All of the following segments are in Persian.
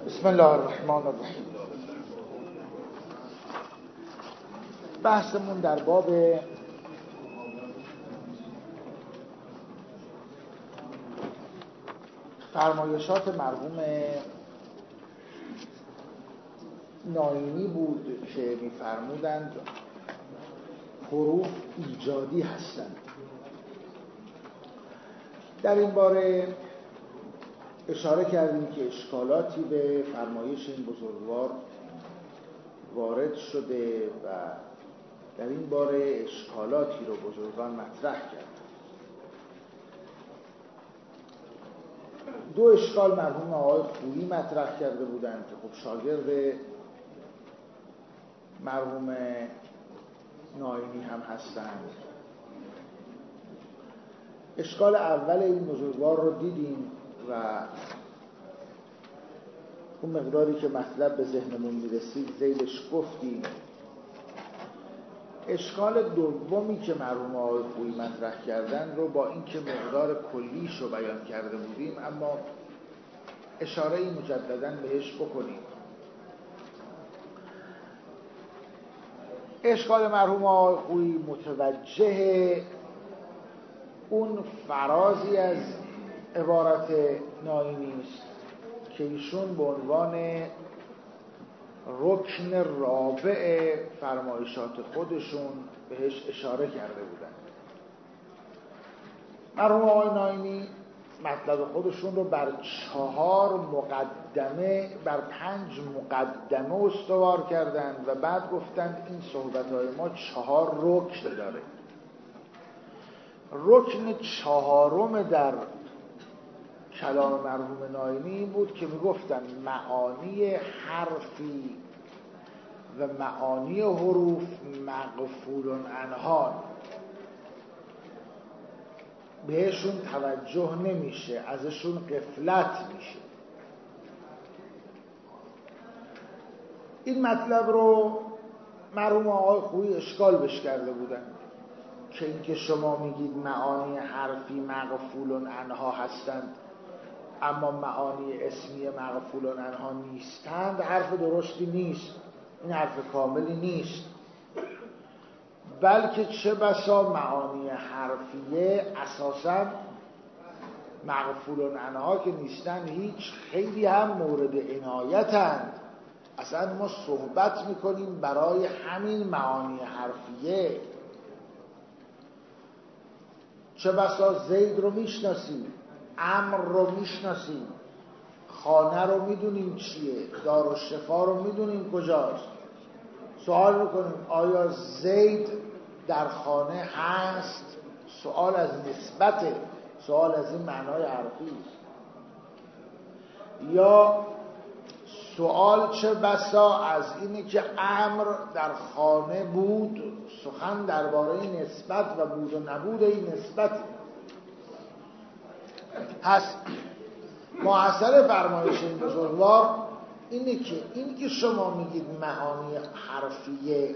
بسم الله الرحمن الرحیم. بحثمون در باب فرمایشات مرحوم ناینی بود که می‌فرمودند حروف ایجادی هستند. در این باره اشاره کردیم که اشکالاتی به فرمایش این بزرگوار وارد شده و در این باره اشکالاتی رو بزرگان مطرح کردند. دو اشکال مرحوم آقای خویی مطرح کرده بودند که خب شاگرد مرحوم ناینی هم هستند. اشکال اول این بزرگوار رو دیدیم و اون مقداری که مطلب به ذهنمون میرسید ذیلش گفتیم. اشکال دومی که مرحوم آقای خویی مطرح کردن رو با اینکه مقدار کلیش رو بیان کرده بودیم اما اشاره مجدداً بهش بکنیم. اشکال مرحوم آقای خویی متوجه اون فرازی از عبارت ناینی است که ایشون به عنوان رکن رابع فرمایشات خودشون بهش اشاره کرده بودن. مرحوم آقای ناینی مطلب خودشون رو بر 4 مقدمه بر 5 مقدمه استوار کردند و بعد گفتند این صحبت‌های ما 4 رکن داره. رکن 4م در کلام مرحوم ناینی این بود که میگفتن معانی حرفی و معانی حروف مغفول عنها، بهشون توجه نمیشه، ازشون غفلت میشه. این مطلب رو مرحوم آقای خویی اشکال بش کرده بودن که اینکه شما میگید معانی حرفی مغفول عنها هستند اما معانی اسمی مغفول عنها نیستند، حرف درستی نیست، این حرف کاملی نیست، بلکه چه بسا معانی حرفیه اساساً مغفول عنها که نیستند هیچ، خیلی هم مورد عنایتند. اصلا ما صحبت میکنیم برای همین معانی حرفیه. چه بسا زید رو میشناسیم، امر رو میشناسیم، خانه رو میدونیم چیه، دارالشفا رو میدونیم کجاست. سوال میکنیم آیا زید در خانه هست؟ سوال از نسبته، سوال از این معنای حرفی است. یا سوال چه بسا از اینه که امر در خانه بود، سخن درباره نسبت و بود و نبود این نسبت هست. محصل فرمایش این بزرگوار اینه که این که شما میگید معانی حرفیه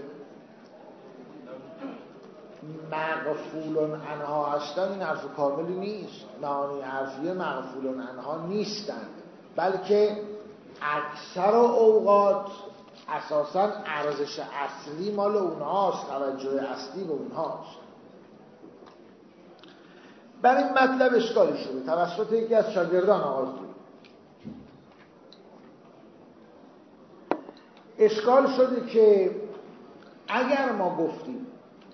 مغفول عنها هستن، این حرف کاملی نیست. معانی حرفیه مغفول عنها نیستند، بلکه اکثر اوقات اساساً ارزش اصلی مال اونهاست، توجه اصلی به اونهاست. بر این مطلب اشکالی شده توسط یکی از شاگردان آقای خویی. اشکال شده که اگر ما گفتیم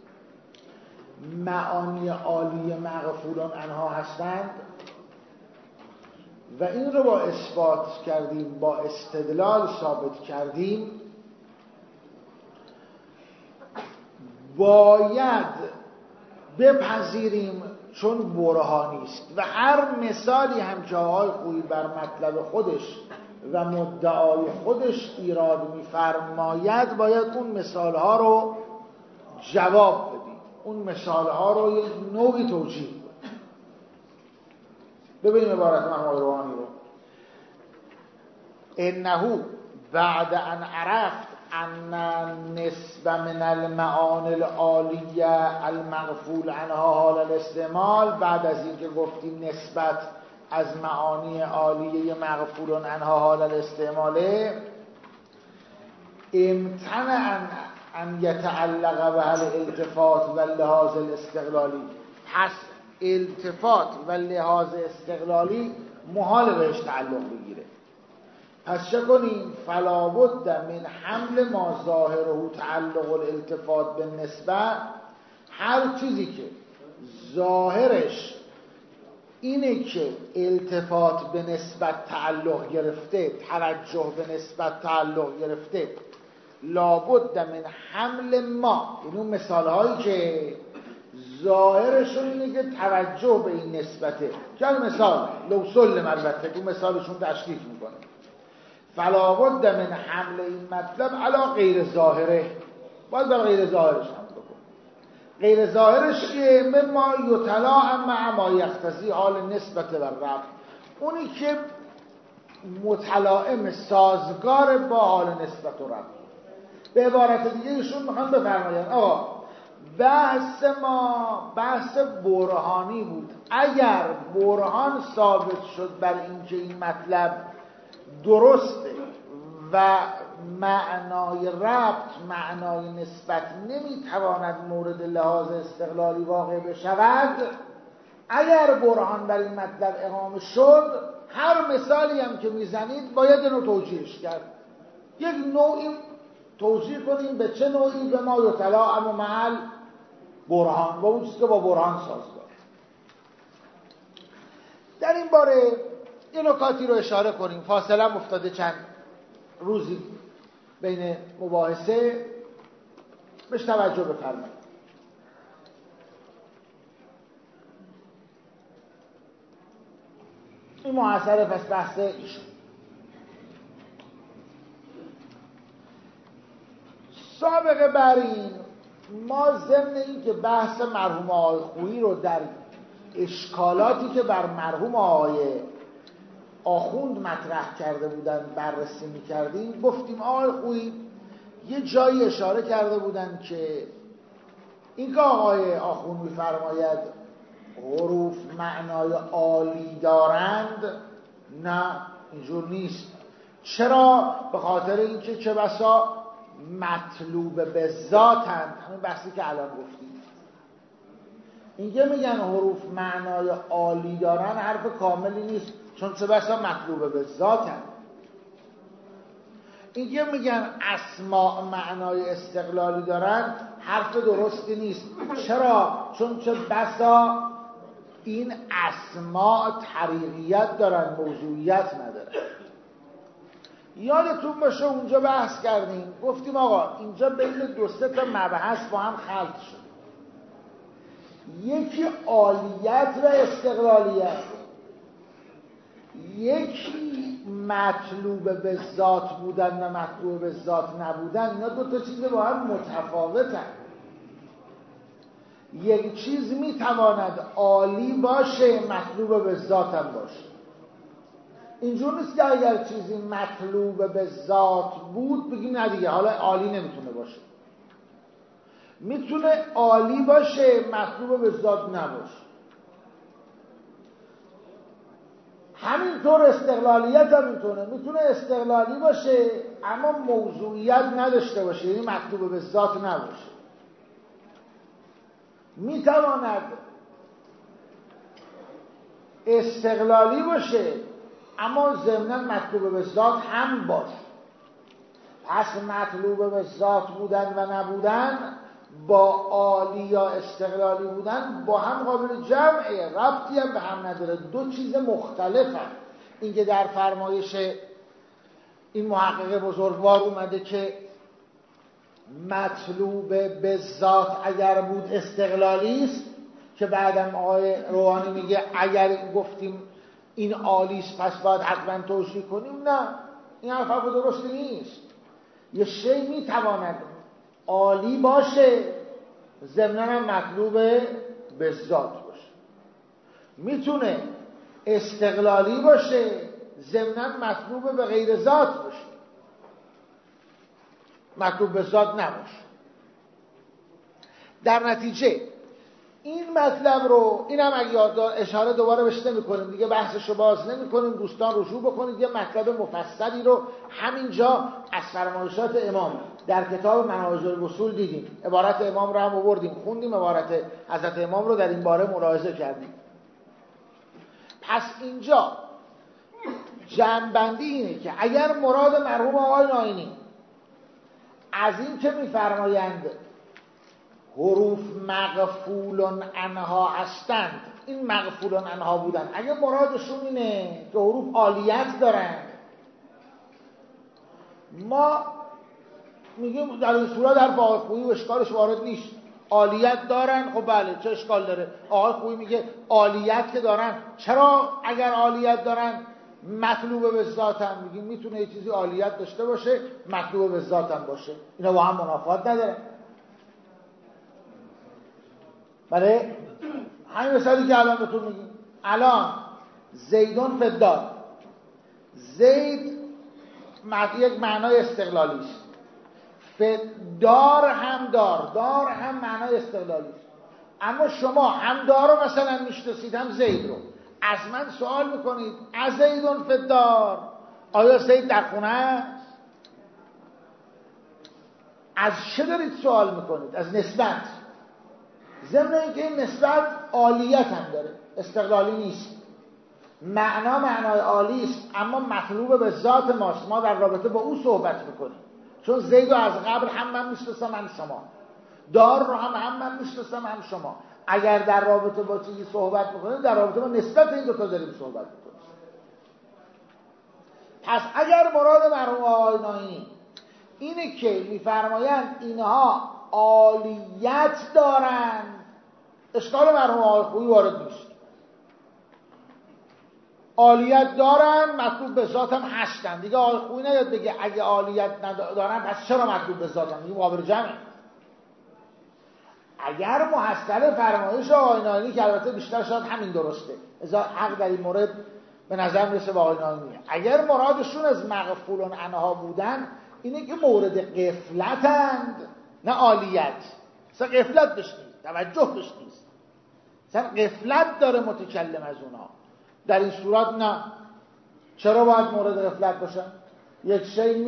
معانی عالی مغفول عنها هستند و این رو با اثبات کردیم، با استدلال ثابت کردیم، باید بپذیریم چون برهانی است و هر مثالی هم که آقای خویی بر مطلب خودش و مدعای خودش ایراد می‌فرماید باید اون مثالها رو جواب بدیم، اون مثالها رو یک نوعی توجیه کنیم. ببینیم عبارت مرحوم روحانی رو. انه بعد ان عرفت ان نسب من المعانی العالیه المغفول عنها حال الاستعمال، بعد از اینکه گفتیم نسبت از معانی عالیه مغفور عنها حال الاستعماله امتنع ان یتعلق به الالتفات و لحاظ الاستقلالی. پس التفات و لحاظ استقلالی محال بهش تعلق بگیره. پس چه کنیم؟ فلا بد من حمل ما ظاهره تعلق الالتفات به نسبت. هر چیزی که ظاهرش اینه که التفات به نسبت تعلق گرفته، توجه به نسبت تعلق گرفته، لابد من حمل ما، این اون مثال هایی که ظاهرشون اینه که توجه به این نسبته، که مثال لو سلم، البته اون مثالشون تشکیف میکنه. فلا بد من حمل این مطلب علی غیر ظاهره، باید بر غیر ظاهرش هم بکن. غیر ظاهرش که مما یطلع مع ما یختزی حال نسبت و رفع، اونی که متلائم سازگار با حال نسبت و رفع. به عبارت دیگه ایشون میخوان بفرمایند آقا بحث برهانی بود. اگر برهان ثابت شد بر اینکه این مطلب درسته و معنای ربط، معنای نسبت نمیتواند مورد لحاظ استقلالی واقع بشود، اگر برهان بر این مطلب اقامه شد، هر مثالی هم که میزنید باید اینو توجیهش کرد. یک نوعی توجیه کنیم. به چه نوعی؟ به ما یطلع اما محل برهان، با اون چیزی که با برهان سازگار. در این باره یه نکاتی رو اشاره کنیم. فاصله افتاده چند روزی بین مباحثه، بهش توجه بفرمایید. این محاصره پس بحث ایشون. سابقه بر این ما ضمن این که بحث مرحوم آقای خویی رو در اشکالاتی که بر مرحوم آقای آخوند مطرح کرده بودن بررسی می‌کردیم، گفتیم آقای خویی یه جایی اشاره کرده بودن که این که آقای آخوند می‌فرماید حروف معنای عالی دارند، نه اینجور نیست. چرا؟ به خاطر اینکه چه بسا مطلوب به ذاتند. همین بحثی که الان گفتیم. اینکه میگن حروف معنای عالی دارن حرف کاملی نیست، چون چه بسا مطلوب به ذاتند. اینکه میگن اسماء معنای استقلالی دارن حرف درستی نیست. چرا؟ چون چه بسا این اسماء طریقیت دارن، موضوعیت ندارن. یادتون باشه اونجا بحث کردیم، گفتیم آقا اینجا بین دو سه تا مبحث با هم خلط شد. یکی عالیت و استقلالیت، یکی مطلوب به ذات بودن و مطلوب به ذات نبودن. اینا دو تا چیز با هم متفاوتن. یک چیز میتواند عالی باشه، مطلوب به ذات هم باشه. اینجور نیست که اگر چیزی مطلوب به ذات بود بگیم نه دیگه حالا عالی نمیتونه باشه. میتونه عالی باشه، مطلوب به ذات نباشه. همینطور استقلالیت هم میتونه استقلالی باشه اما موضوعیت نداشته باشه، یعنی مطلوب به ذات نباشه. میتواند استقلالی باشه اما ضمناً مطلوب به ذات هم باشه. پس مطلوب به ذات بودن و نبودن با عالی یا استقلالی بودن با هم قابل جمعه، ربطی هم به هم نداره، دو چیز مختلفن. این که در فرمایش این محقق بزرگوار اومده که مطلوب به ذات اگر بود استقلالی است، که بعدم آقای روحانی میگه اگر گفتیم این عالی است پس باید حتما توجیه کنیم. نه، این حرف درستی نیست. یه شی میتواند عالی باشه ضمناً هم مطلوب به ذات باشه، میتونه استقلالی باشه ضمناً مطلوب به غیر ذات باشه، مطلوب به ذات نباشه. در نتیجه این مطلب رو اینم اگه اشاره دوباره بهش نمی‌کنیم دیگه، بحثشو باز نمی‌کنیم، دوستان رجوع بکنید یه مطلب مفصلی رو همینجا از فرمایشات امام در کتاب مناهج الاصول دیدیم. عبارت امام رو هم آوردیم خوندیم، عبارت حضرت امام رو در این باره ملاحظه کردیم. پس اینجا جمع‌بندی اینه که اگر مراد مرحوم آقای ناینی از این که می‌فرمایند حروف مغفول عنها هستند، این مغفول عنها بودن، اگه مرادشون اینه که حروف عالیت دارن، ما میگیم در این صورت در آقای خویی و اشکالش وارد نیست. عالیت دارن، خب بله چه اشکال داره؟ آقای خویی میگه عالیت که دارن، چرا اگر عالیت دارن مطلوب به ذات هم؟ میگیم میتونه یه چیزی عالیت داشته باشه مطلوب به ذات هم باشه، اینا با هم منافات نداره. بله همین مثالی که الان بهتون میگیم، الان زیدون فدار، زید یک معنای استقلالی است، دار هم دار هم معنای استقلالی است. اما شما هم دار رو مثلا میشناسید هم زید رو، از من سوال میکنید از زیدون فدار، آیا زید در خونه است؟ از چه دارید سوال میکنید؟ از نسبت. ضمن اینکه این نسبت عالیت هم داره، استقلالی نیست. معنای عالی است اما مطلوب به ذات ماست، ما در رابطه با او صحبت میکنیم. چون زید رو از قبل هم من میشناسم هم شما، دار رو هم من میشناسم هم شما. اگر در رابطه با چیزی صحبت میکنیم در رابطه با نسبت این دوتا داریم صحبت میکنیم. پس اگر مراد مرحوم آقای ناینی اینه که میفرمایند اینها عالیت دارند، اشکال مرحوم آقای خویی وارد نیست. عالیت دارن مطلوب به ذات هم هستن دیگه. آقای خویی نیاد بگه اگه عالیت ندارن پس چرا مطلوب به ذات هم؟ این مقابل جمعه. اگر محصل فرمایش آقای ناینی که البته بیشتر شاید همین درسته، ازا حق در این مورد به نظر میرسه با آقای ناینی، اگر مرادشون از مغفول عنها بودن اینه که مورد غفلتند نه عالیت. مثلا غفلت بهش نیست، توجه بهش نیست، مثلا غفلت داره متکلم از اونها. در این صورت نه. چرا باید مورد غفلت باشن؟ یک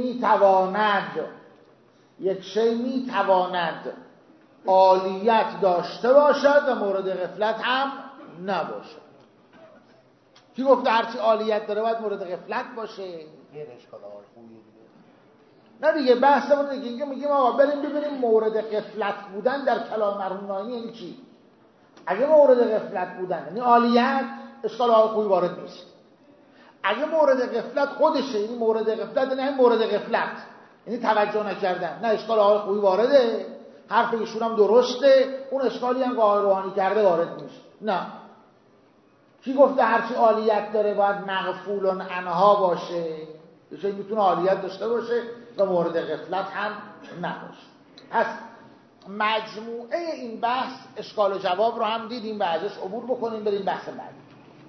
شی میتواند عالیت داشته باشد و مورد غفلت هم نباشد. کی گفته هرچی عالیت داره باید مورد غفلت باشه؟ یه اشکال آقای خویی دیگه. نه دیگه بحثمون دیگه میگیم آقا بریم ببینیم مورد غفلت بودن در کلام مرحوم ناینی یعنی چی. اگه مورد غفلت بودن یعنی عالیت، اشکال آقای خویی وارد نیست. اگه مورد غفلت خودشه یعنی مورد غفلت، نه مورد غفلت یعنی توجه نکردن، نه اشکال آقای خویی وارده، حرف ایشون هم درسته، اون اشکالی هم که آقای روحانی کرده وارد نیست. نه. کی گفته هرچی عالیت داره باید مغفول عنها باشه؟ یه چیزی میتونه عالیت داشته باشه و مورد غفلت هم نباشه. پس مجموعه این بحث اشکال و جواب رو هم دیدیم و ازش عبور بکنیم بریم بحث بعدی.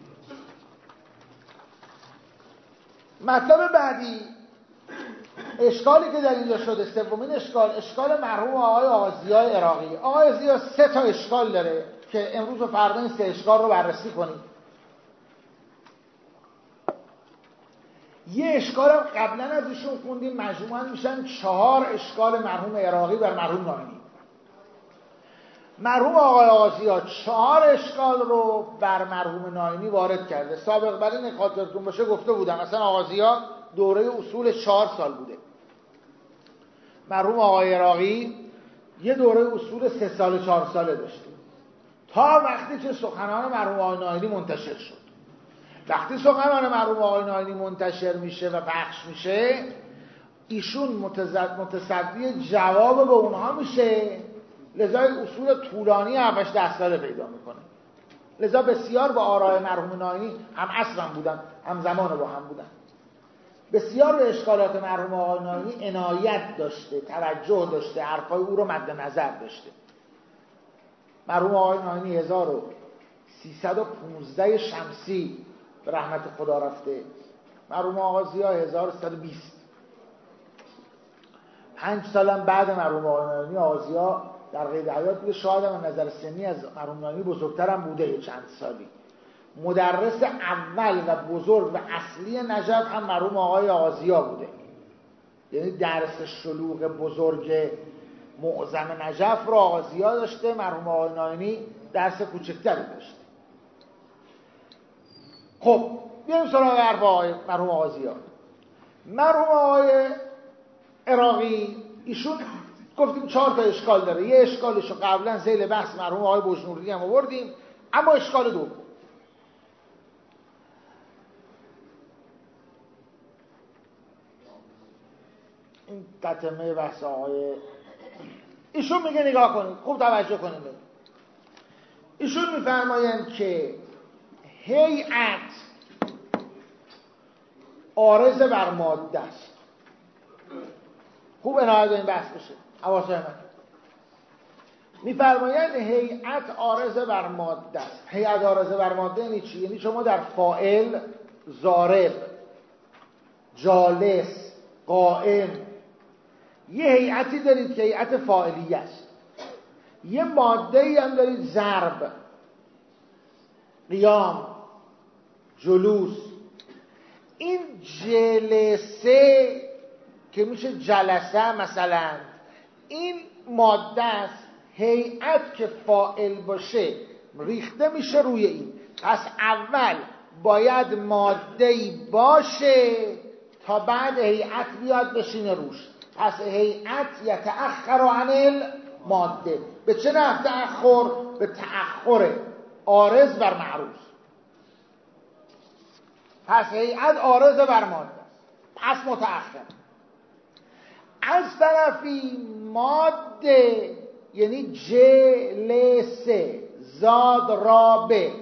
مطلب بعدی، اشکالی که در اینجا شده، سومین اشکال مرحوم آقای آغازی‌ها عراقی. آغازی‌ها 3 تا اشکال داره که امروز و فردا این 3 اشکال رو بررسی کنیم. یه اشکال هم قبلا از ایشون خوندیم، مجموعاً میشن 4 اشکال مرحوم عراقی بر مرحوم ناینی. مرحوم آقای آغازی‌ها 4 اشکال رو بر مرحوم ناینی وارد کرده. سابق بر این خاطرتون باشه گفته بودم مثلا آغازی‌ها دوره اصول 4 سال بوده. مرحوم آقای عراقی یه دوره اصول 3 سال 4 ساله داشته تا وقتی که سخنان مرحوم آقای ناینی منتشر شد. وقتی سخنان مرحوم آقای ناینی منتشر میشه و پخش میشه، ایشون متصدی جواب به اونها میشه، لذا اصول طولانی 7-10 ساله پیدا میکنه. لذا بسیار با آراء مرحوم ناینی هم عصر هم بودن، هم زمان با هم بودن. بسیار به اشکالات مرحوم آقای ناینی عنایت داشته، توجه داشته، حرفای او رو مد نظر داشته. مرحوم آقای ناینی 1315 شمسی به رحمت خدا رفته، مرحوم آغازی‌ها 1320. 5 سالم بعد مرحوم آقای ناینی آغازی‌ها در قید حیات بوده، شاید هم نظر سنی از مرحوم نایینی بزرگترم بوده یه چند سالی. مدرس اول و بزرگ و اصلی نجف هم مرحوم آقای آغازیا بوده، یعنی درس شلوغ بزرگ معظم نجف رو آغازیا داشته، مرحوم آقای نایینی درس کوچکتری داشته. خب بیاریم سراغ حرف آقای مرحوم آغازیا. مرحوم آقای عراقی ایشون گفتیم 4 تا اشکال داره. یه اشکالشو قبلا ذیل بحث مرحوم آقای بجنوردی هم آوردیم، اما اشکال دوم این تتمه بحث آقای ایشون میگه، نگاه کنید خوب توجه کنید. ایشون میفرمایند که هیئت عارض بر ماده است. خوب عنایت به این بحث بشه، حواسای من. میفرمایند هیئت عارض بر ماده است. هیئت عارض بر ماده یعنی چی؟ یعنی شما در فاعل، ضارب، جالس، قائم یه هیئتی دارید که هیئت فاعلیه است. یه ماده‌ای هم دارید ضرب، قیام، جلوس. این جلسه که میشه جلسه مثلا، این ماده است. هیئت که فاعل باشه ریخته میشه روی این. پس اول باید ماده‌ای باشه تا بعد هیئت بیاد بشینه روش. پس هیئت یتأخر عن الماده. به چه نحو تأخر؟ به تأخر عارض بر معروض. پس هیئت عارض بر ماده است، پس متأخر. از طرفی ماده یعنی جلسه، زاد رابه،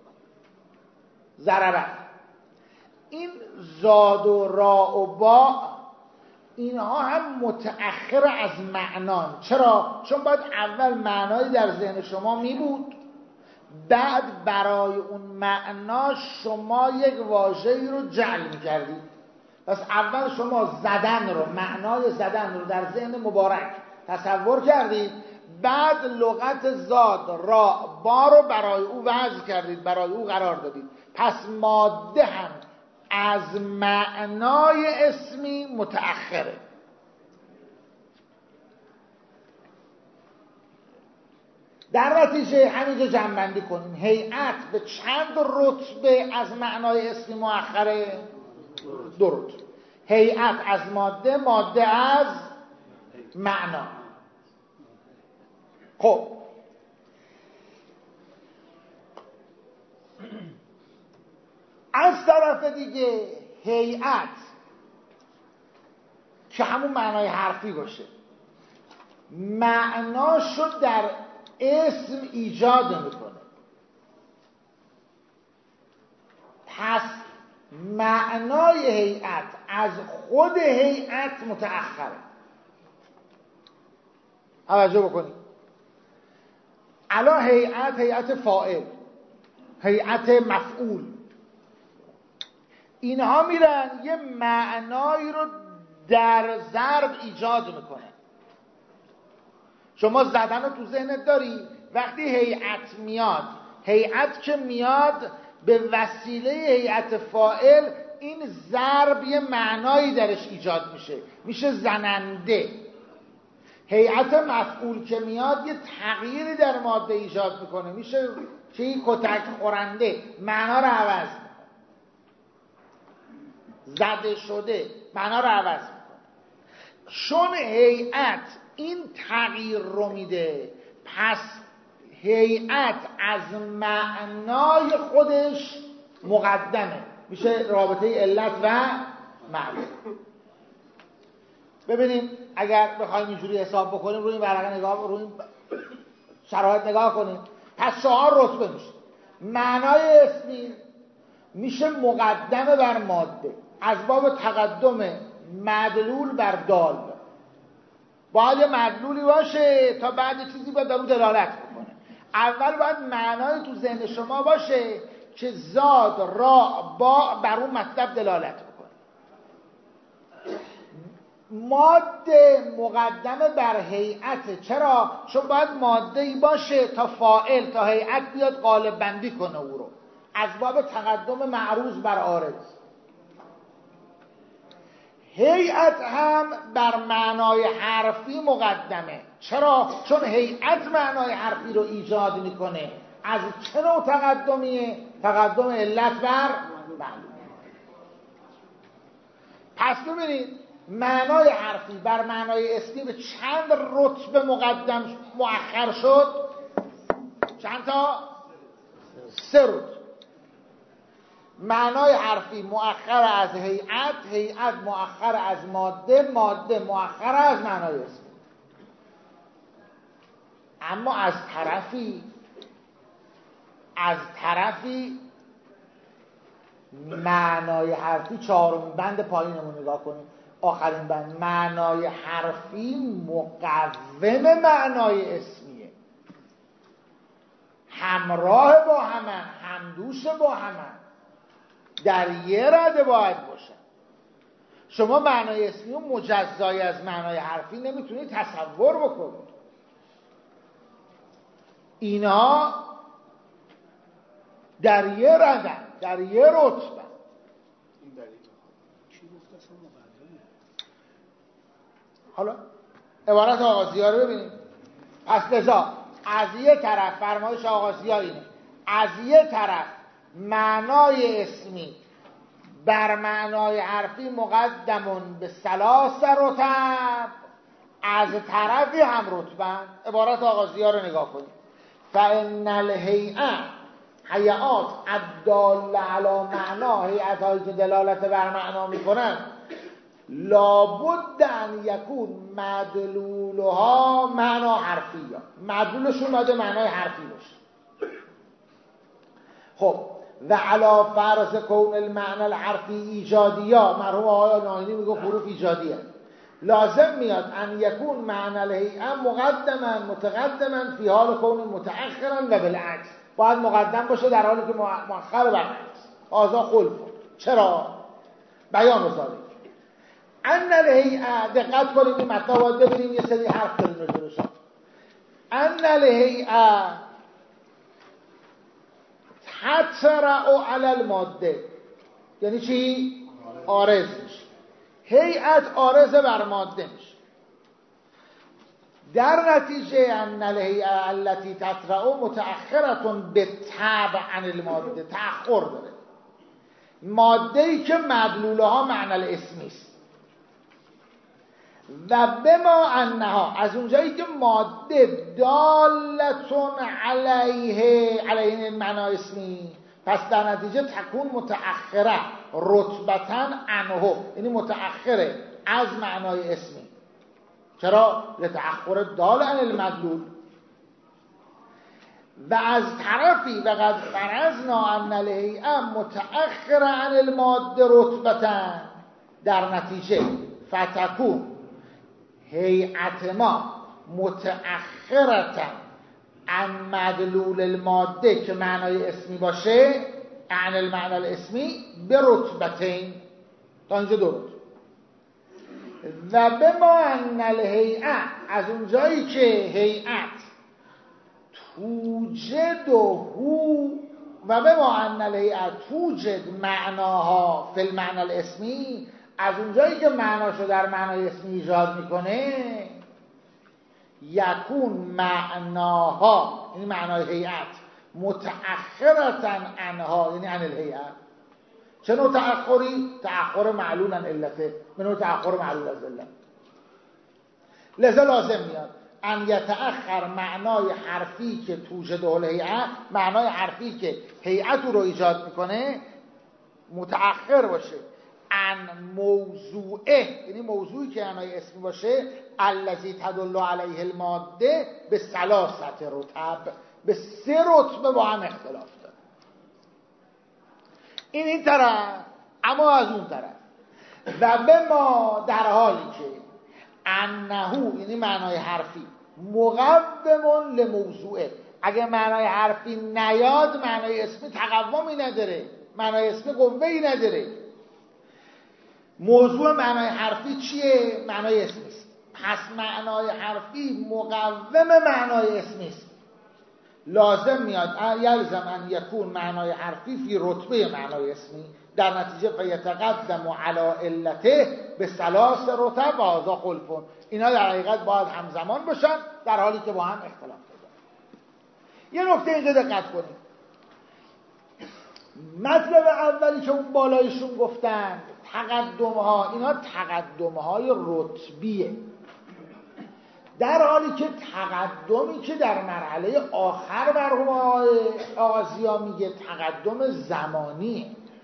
ضربه. این زاد و را و با اینها هم متأخر از معنان. چرا؟ چون باید اول معنایی در ذهن شما می بود، بعد برای اون معنا شما یک واژه‌ای رو جعل می کردید. پس اول شما زدن رو، معنای زدن رو در ذهن مبارک تصور کردید، بعد لغت زاد را با رو برای او وضع کردید، برای او قرار دادید. پس ماده هم از معنای اسمی متأخره. در نتیجه همینجا جمع‌بندی کنیم. هیئت به چند رتبه از معنای اسمی مؤخره؟ 2 رتبه. هیئت از ماده، ماده از معنا. خب از طرف دیگه هیئت که همون معنای حرفی باشه، معناشو در اسم ایجاد نمیکنه. پس معنای هیئت از خود هیئت متأخره. توجه بکنید. الان هیئت فاعل، هیئت مفعول، اینها میرن یه معنایی رو در ضرب ایجاد میکنن. شما زدن رو تو ذهنت داری. وقتی هیئت میاد، هیئت که میاد به وسیله هیئت فاعل، این ضرب یه معنایی درش ایجاد میشه زننده. هیئت مفعول که میاد یه تغییری در ماده ایجاد میکنه، میشه چه کتک خورنده، معنا رو عوض میکنه، زده شده، معنا رو عوض میکنه. چون هیئت این تغییر رو میده، پس هیئت از معنای خودش مقدمه، میشه رابطه علت و معلول. ببینیم اگر بخوایم اینجوری حساب بکنیم، روی این ورقه نگاه، روی این شرایط نگاه کنیم، پس 4 رتبه میشه. معنای اسمی میشه مقدمه بر ماده، از باب تقدم مدلول بر دال. باید مدلولی باشه تا بعد چیزی باید در اون دلالت بکنه. اول باید معنای تو ذهن شما باشه که زاد را با بر اون مطلب دلالت بکنه. ماده مقدمه بر هیئت. چرا؟ چون باید ماده ای باشه تا فاعل، تا هیئت بیاد قالب بندی کنه او رو، از باب تقدم معروض بر عارض. هیئت هم بر معنای حرفی مقدمه. چرا؟ چون هیئت معنای حرفی رو ایجاد میکنه. از چه نوع تقدمیه؟ تقدم علت بر معلوم. پس ببینید معنای حرفی بر معنای اسمی به چند رتبه مقدم مؤخر شد؟ چند تا؟ 3 رتبه. معنای حرفی مؤخر از هیئت، هیئت مؤخر از ماده، ماده مؤخر از معنای اسمی. اما از طرفی معنای حرفی، 4مین بند پایینمون نگاه کنیم، آخرین بند، معنای حرفی مقوم معنای اسمیه، همراه با همن، همدوش با همن، در یه رده باید باشن. شما معنای اسمی و مجزای از معنای حرفی نمیتونید تصور بکنید. اینا در یه ردن، در یه رتبه. حالا عبارت آغازی‌ها رو ببینیم. پس لذا از یه طرف فرمایش آغازی‌ها اینه، از یه طرف معنای اسمی بر معنای حرفی مقدمون به 3 رتب، از طرفی هم رتبن. عبارت آغازی‌ها رو نگاه کنیم. فإن الهیئه، هیئات الداله علی معنا، هیئت‌هایی که دلالت بر معنا میکنن، لابد ان یکون مدلولها معنا حرفیه، مدلولشون باید معنای حرفی باشه. خب و علا فرض کون المعنى الحرفی ایجادیا، مرحوم آقای ناینی میگه حروف ایجادیه، لازم میاد ان یکون معنی الهیئه مقدما متقدما فی حال کون متأخرا و بالعکس، باید مقدم باشه در حالی که مؤخر برعکس. آزا خلف. چرا؟ بیان ذالک ان الهیئه، دقت کنید این مطلب باید ببینیم، یه سری حرف داریم راجعش. ان الهیئه تطرأ علی الماده، یعنی چی؟ عارض میشه. هیئت عارض بر ماده میشه. در نتیجه ان الهیئه التي تطرأ متأخرة بالطبع عن الماده، تأخر داره. ماده‌ای که مدلولها معنی الاسمی است. و بما انها، از اونجایی که ماده دالتون علیه معنی اسمی، پس در نتیجه تکون متأخره رتبتاً عنه، یعنی متأخره از معنای اسمی. چرا؟ لتأخر دال عن المدلول. و از طرفی و قد فرضنا ان الهیئه متأخر عن الماده رتبتاً، در نتیجه فتکون هیئت ما متأخرة عن مدلول الماده که معنای اسمی باشه، عن المعنى الاسمی، به رتبتین، تا اینجا 2 رتبه. و بما ان الهیئه، از اونجایی که هیئت توجده، و بما ان الهیئه توجد معناها فی المعنى الاسمی، از اونجایی که معناشو در معنای اسمی ایجاد میکنه، یکون معناها، این معنای هیئت، متأخرتن عنها، یعنی عن الهیئه. چه نوع تأخری؟ تأخر معلول عن علته، به نوع تأخر معلول از علت. لذا لازم میاد ان یتأخر معنای حرفی که توجد الهیئه، معنای حرفی که هیئت رو ایجاد میکنه، متأخر باشه عن موضوعه، یعنی موضوعی که معنای اسمی باشه، الذی تدل علیه الماده، به 3 رتب، به 3 رتبه با هم اختلاف داره. این طرف. اما از اون طرف و به ما، در حالی که انهو، یعنی معنای حرفی، مقوم لموضوعه، اگه معنای حرفی نیاد معنای اسمی تقومی نداره، معنای اسمی قوه‌ای نداره. موضوع معنای حرفی چیه؟ معنای اسمی است. پس معنای حرفی مقوم معنای اسمی است. لازم میاد یلزم ان یکون معنای حرفی فی رتبه معنای اسمی، در نتیجه فیتقدم علی علته به ثلاث رتب و هذا خلف. اینا در حقیقت باید همزمان باشن در حالی که با هم اختلاف دارن. یه نکته اینجا دقت کنید. مطلب اولی که اون بالایشون گفتن تقدم ها، اینا تقدم های رتبیه، در حالی که تقدمی که در مرحله آخر مرحوم آغازیا میگه تقدم زمانیه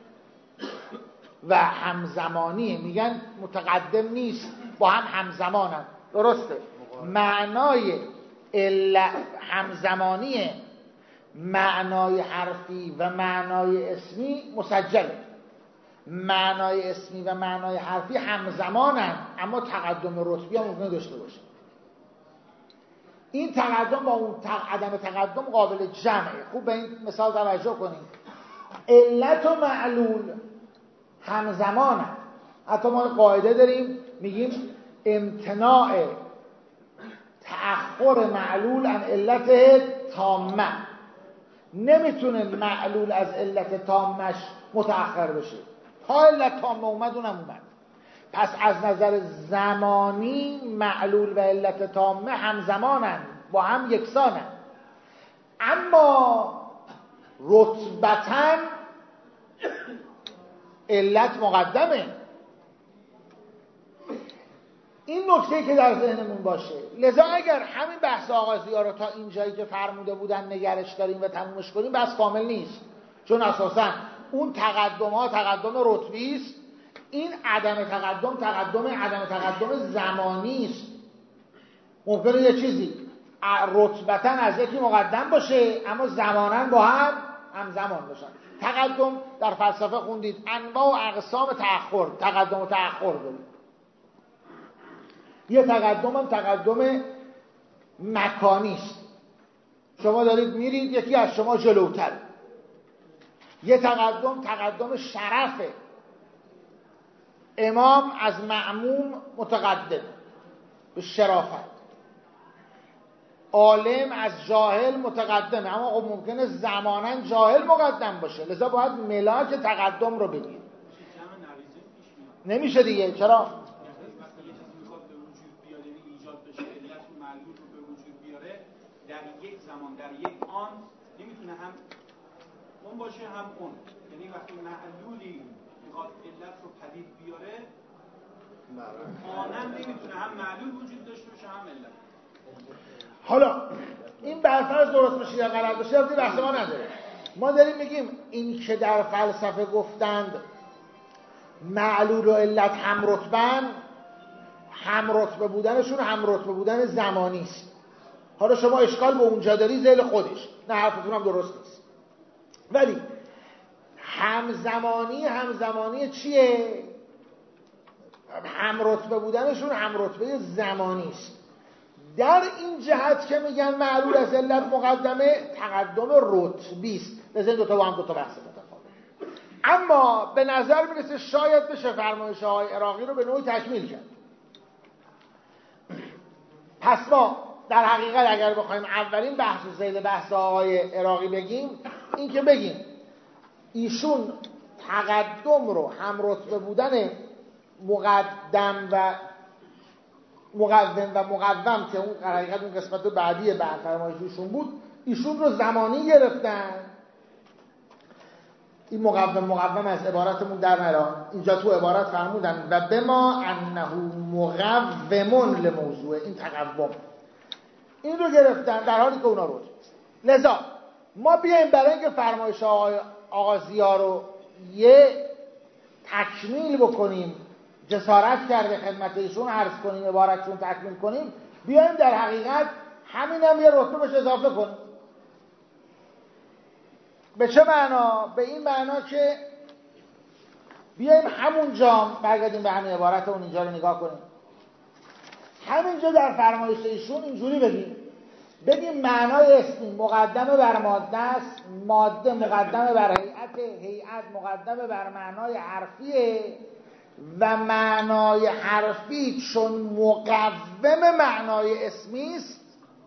و همزمانیه. میگن متقدم نیست، با هم همزمانن. درسته؟ معنای همزمانیه، معنای حرفی و معنای اسمی مسجله. معنای اسمی و معنای حرفی همزمانن، اما تقدم رتبی هم ممکنه داشته باشه. این تقدم با اون عدم تقدم قابل جمعه. خوب به این مثال توجه کنید. علت و معلول همزمانن. حتی ما قاعده داریم میگیم امتناع تأخر معلول عن علت تامه. نمیتونه معلول از علت تامش متأخر بشه. تا علت تامه اومد اونم اومد. پس از نظر زمانی معلول و علت تامه همزمانن، با هم یکسانن، اما رتبتاً علت مقدمه. این نکته که در ذهنمون باشه. لذا اگر همین بحث آغازی‌ها رو تا اینجایی که فرموده بودن نگرش داریم و تمومش کنیم بس کامل نیست، چون اساساً اون تقدم ها تقدم رتبی است، این عدم تقدم زمانی است. ممکنه یه چیزی رتبتاً از یکی مقدم باشه اما زماناً با هم همزمان باشن. تقدم در فلسفه خوندید انواع و اقسام تأخر، تقدم و تأخر داریم. یه تقدم هم تقدم مکانی است. شما دارید میرید، یکی از شما جلوتر. یه تقدم شرفه. امام از مأموم متقدم به شرافت، عالم از جاهل متقدمه، اما خب ممکنه زماناً جاهل مقدم باشه، لذا باید ملاک تقدم رو بگیر. نمیشه دیگه. چرا؟ در یک زمان، در یک آن نمیتونه هم اون باشه هم اون. یعنی وقتی معلولی میخواد علت رو پدید بیاره، آنم نمیتونه هم معلول وجود داشته باشه هم علت. حالا این برفرض درست بشه یا غلط بشه رفتی بحث ما نداره. ما داریم میگیم این که در فلسفه گفتند معلول و علت هم رتبن، هم رتبه بودنشون هم رتبه بودن زمانی است. حالا شما اشکال به اونجا داری ذیل خودش، نه حرفتون هم درست نیست. ولی همزمانی چیه؟ هم رتبه بودنشون هم رتبه زمانی است. در این جهت که میگن معلول از علت مقدمه، تقدم رتبی است. لذا این دوتا با هم دوتا بحث متفاوته. اما به نظر میرسه شاید بشه فرمایش‌های عراقی رو به نوعی تکمیل کرد. پس ما در حقیقت اگر بخوایم اولین بحث و ذیل بحث آقای عراقی بگیم، این که بگیم ایشون تقدم رو هم رتبه بودن مقدم و مقوم که اون حقیقت اون قسمت بعدی فرمایششون بود، ایشون رو زمانی گرفتن. این مقوم از عبارتمون در نرا، اینجا تو عبارت فرمودن و بما انه مقوم لموضوع، این تقوم این رو گرفتن در حالی که اونا رو. لذا ما بیایم برای اینکه فرمایش آغازی‌ها رو یه تکمیل بکنیم، جسارت کرده خدمت ایشون عرض کنیم، عبارتشون تکمیل کنیم، بیایم در حقیقت همین هم یه رتبه بهش اضافه کنیم. به چه معنا؟ به این معنا که بیایم همونجا برگردیم به همین عبارت اون اینجا رو نگاه کنیم. همینجا در فرمایش ایشون اینجوری بگیم معنای اسمی مقدمه بر ماده است، ماده مقدمه بر هیئت، هیئت مقدمه بر معنای حرفیه، و معنای حرفی چون مقوم معنای اسمی است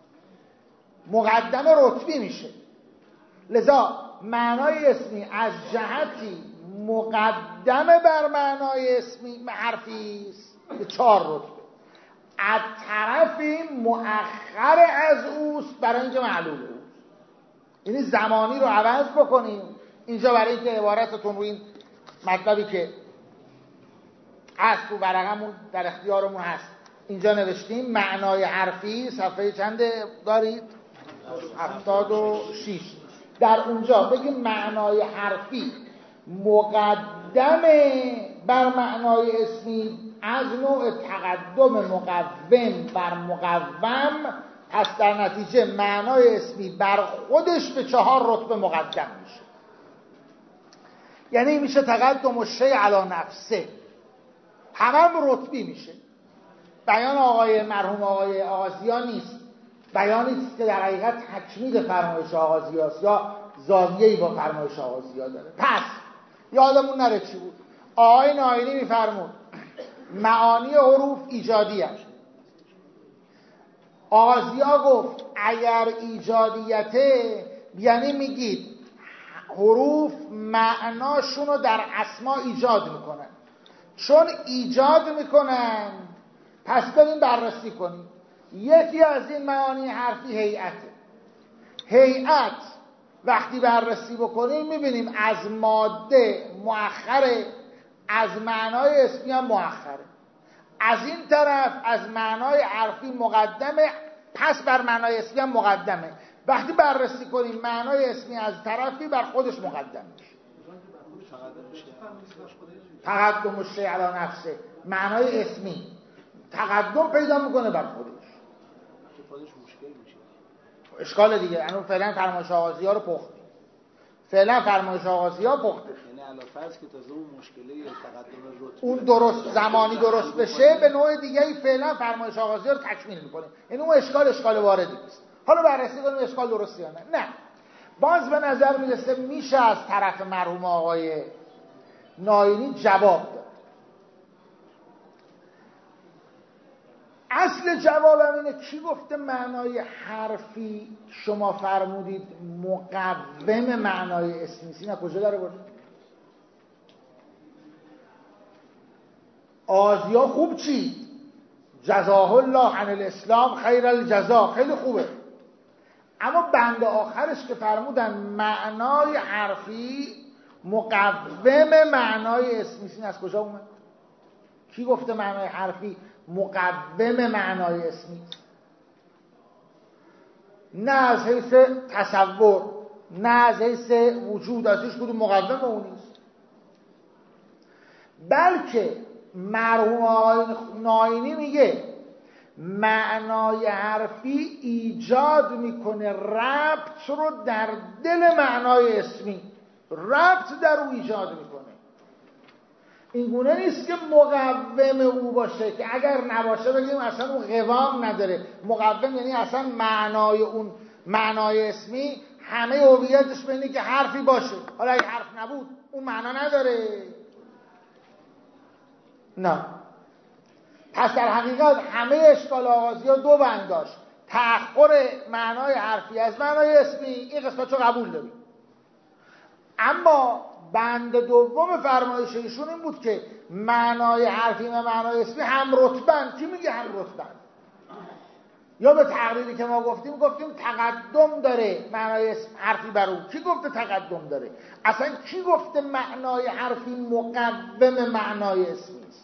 مقدم رتبی میشه. لذا معنای اسمی از جهتی مقدم بر معنای اسمی حرفی است به 4 رتبه، از طرفی مؤخر از اوست برای اینکه معلول اوست. یعنی زمانی رو عوض بکنیم اینجا برای اینکه عبارتتون رو این مطلبی که هست تو ورقمون در اختیارمون هست اینجا نوشتیم معنای حرفی. صفحه چنده دارید؟ 76. در اونجا بگیم معنای حرفی مقدم بر معنای اسمی از نوع تقدم مقوم بر مقوم، پس در نتیجه معنای اسمی بر خودش به 4 رتبه مقدم میشه. یعنی میشه تقدم الشیء علی نفسه، همه رتبی میشه. بیان مرحوم آقای آغازیان نیست، بیانی است که در حقیقت تکمیل فرمایش آغازیاست یا زاویه‌ای با فرمایش آغازیا داره. پس یادمون نره چی بود. آقای ناینی میفرمود معانی حروف ایجادی است. آغازیا گفت اگر ایجادیته یعنی میگید حروف معناشون رو در اسما ایجاد میکنن. چون ایجاد میکنن پس بریم بررسی کنیم. یکی از این معانی حرفی هیئته. هیئت وقتی بررسی بکنیم میبینیم از ماده مؤخره، از معنای اسمی هم مؤخره. از این طرف از معنای حرفی مقدمه، پس بر معنای اسمی هم مقدمه. وقتی بررسی کنیم معنای اسمی از طرفی بر خودش مقدم میشه. تقدم الشیء علی نفسه، معنای اسمی تقدم پیدا میکنه بر خودش مشکل میشه. اشکال دیگه. الان فعلا فرمایش آغازی‌ها رو پختیم. فعلا فرمایش آغازی‌ها پخته. یعنی علاوه فرض که تازه اون مشکلی تقدم رتبه اون درست زمانی درست بشه به نوع دیگه‌ای فعلا فرمایش آغازی‌ها رو تکمیل میکنه. یعنی اون اشکال واردی نیست. حالا بررسی کنیم اشکال درسته یا نه. باز به نظر میرسه میشه از طرف مرحوم آقای ناینی جواب داد. اصل جوابم اینه کی گفته معنای حرفی شما فرمودید مقوم معنای اسمی؟ اینا کجا داره بود؟ آزیا خوب چی؟ جزاه الله عن الاسلام خیر الجزا، خیلی خوبه. اما بند آخرش که فرمودن معنای حرفی مقوم معنای اسمی، این از کجا اومد؟ کی گفته معنای حرفی مقوم معنای اسمی؟ نه از حیث تصور، نه از حیث وجود، از هیچ کدوم مقوم اون نیست. بلکه مرحوم آقای ناینی میگه معنای حرفی ایجاد میکنه ربط رو در دل معنای اسمی، ربط در او ایجاد میکنه. این گونه نیست که مقوم او باشه که اگر نباشه بگیم اصلا اون قوام نداره. مقوم یعنی اصلا معنای اون معنای اسمی همه هویتش به اینه که حرفی باشه، حالا اگه حرف نبود اون معنا نداره. نه. پس در حقیقت همه اشکال آغازی ها دو بند داشت: تأخر معنای حرفی از معنای اسمی، این قسمت رو قبول داریم. اما بند دوم فرمایش ایشون این بود که معنای حرفی و معنای اسمی هم رتبن. کی میگه هم رتبن؟ یا به تقریری که ما گفتیم تقدم داره معنای حرفی بر اون. کی گفته تقدم داره؟ اصلا کی گفته معنای حرفی مقوم معنای اسمی است؟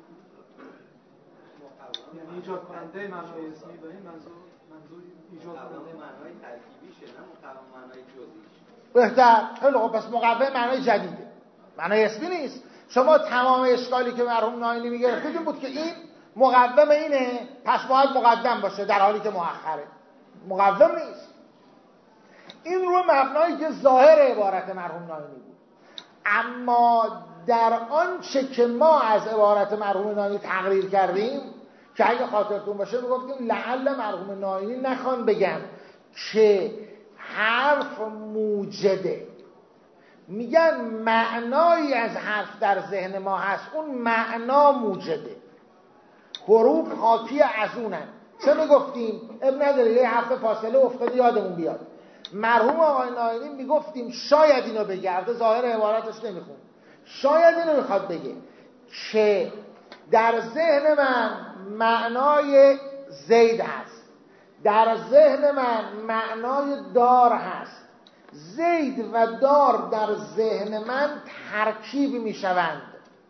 یعنی ایجاد کننده معنای اسمی به این منظور ایجاد کننده معنای ترکیبیشه، نه مقوم معنای جزئیش. بهتر. خیلی خوب، پس مقوم معنای جدیده، معنای اسمی نیست. شما تمام اشکالی که مرحوم ناینی میگرفتید این بود که این مقوم اینه پس باید مقدم باشه، در حالی که مؤخره. مقوم نیست. این رو مبنایی که ظاهر عبارت مرحوم ناینی بود. اما در آنچه که ما از عبارت مرحوم ناینی تقریر کردیم که اگه خاطرتون باشه میگفتیم لعل مرحوم ناینی نخوان بگن که حرف موجده، میگن معنایی از حرف در ذهن ما هست، اون معنا موجده، حروف حاکی از اونن. چه میگفتیم؟ ابن نداره، یه حرف فاصله افتاده یادمون بیاد. مرحوم آقای ناینی میگفتیم شاید اینو بگه، ظاهر عبارتش نمیخون، شاید اینو میخواد بگه که در ذهن من معنای زید هست، در ذهن من معنای دار هست، زید و دار در ذهن من ترکیب میشوند،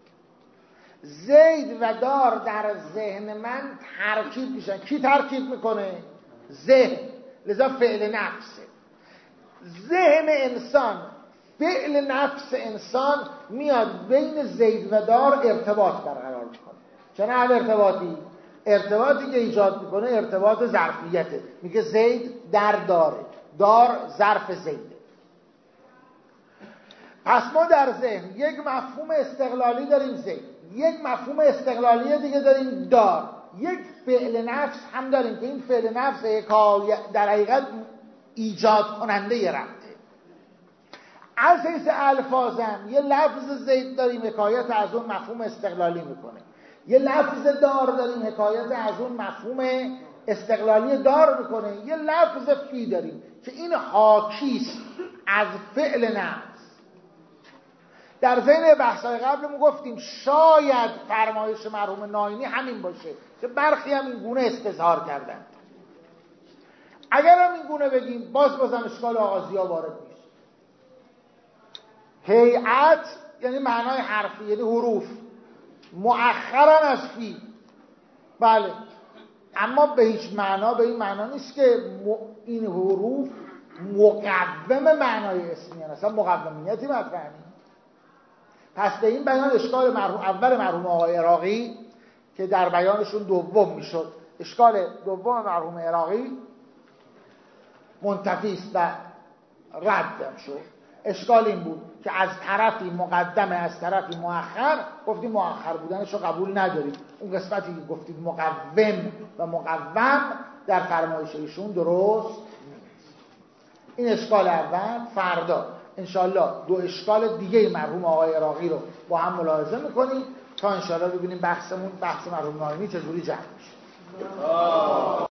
زید و دار در ذهن من ترکیب میشن. کی ترکیب میکنه؟ ذهن. لذا فعل نفسه. ذهن انسان، فعل نفس انسان میاد بین زید و دار ارتباط برقرار میکنه. چون هر ارتباطی؟ ارتباطی که ایجاد میکنه ارتباط ظرفیته. میگه زید در داره، دار ظرف زیده. پس ما در ذهن یک مفهوم استقلالی داریم زید، یک مفهوم استقلالی دیگه داریم دار، یک فعل نفس هم داریم که این فعل نفس در حقیقت ایجاد کننده یه رفته. از حیث الفاظم یه لفظ زید داریم حکایت از اون مفهوم استقلالی میکنه، یه لفظ دار داریم حکایت از اون مفهوم استقلالی دار میکنه، یه لفظ فی داریم که این حاکیست از فعل نفس. در ذهن بحث‌های قبلمون گفتیم شاید فرمایش مرحوم ناینی همین باشه که برخی هم این گونه استظهار کردن. اگر هم این گونه بگیم بازم اشکال آغازی‌ها وارد نیست. هیئت یعنی معنای حرفی، یعنی حروف، مؤخرا از فی. بله، اما به هیچ معنا به این معنا نیست که این حروف مقوم معنای اسمی هست، اصلا مقومیتی مطرح نیست. پس به این بیان اشکال اول مرحوم آقای عراقی که در بیانشون دوم میشد، اشکال دوم مرحوم عراقی منتفی است و رد شد. اشکال این بود که از طرفی مقدمه از طرفی مؤخر، گفتیم مؤخر بودنش رو قبول نداریم، اون قسمتی که گفتید مقوم و مقوم در فرمایش ایشون درست نیست. این اشکال اول. فردا انشالله دو اشکال دیگه مرحوم آقای عراقی رو با هم ملاحظه میکنیم تا انشالله ببینیم بحث مرحوم ناینی چجوری جمع میشه.